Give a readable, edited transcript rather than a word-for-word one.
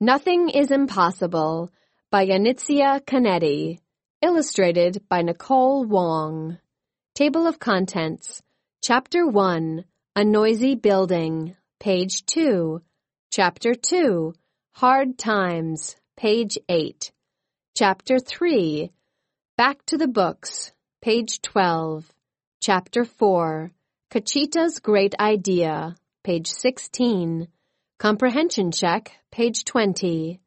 Nothing is Impossible by Yanitsia Canetti. Illustrated by Nicole Wong. Table of Contents. Chapter 1, A Noisy Building, page 2. Chapter 2, Hard Times, page 8. Chapter 3, Back to the Books, page 12. Chapter 4, Cachita's Great Idea, page 16. Comprehension Check, page 20.